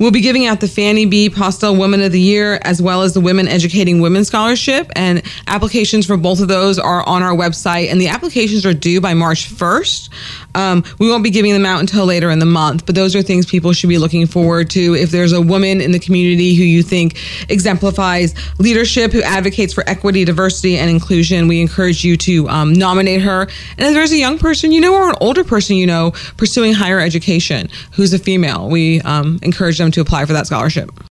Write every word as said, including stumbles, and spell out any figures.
We'll be giving out the Fannie B. Postel Woman of the Year, as well as the Women Educating Women Scholarship. And applications for both of those are on our website. And the applications are due by March first. Um, we won't be giving them out until later in the month, but those are things people should be looking forward to. If there's a woman in the community who you think exemplifies leadership, who advocates for equity, diversity, and inclusion, we encourage you to um, nominate her. And if there's a young person you know or an older person you know pursuing higher education who's a female, we um, encourage them to apply for that scholarship.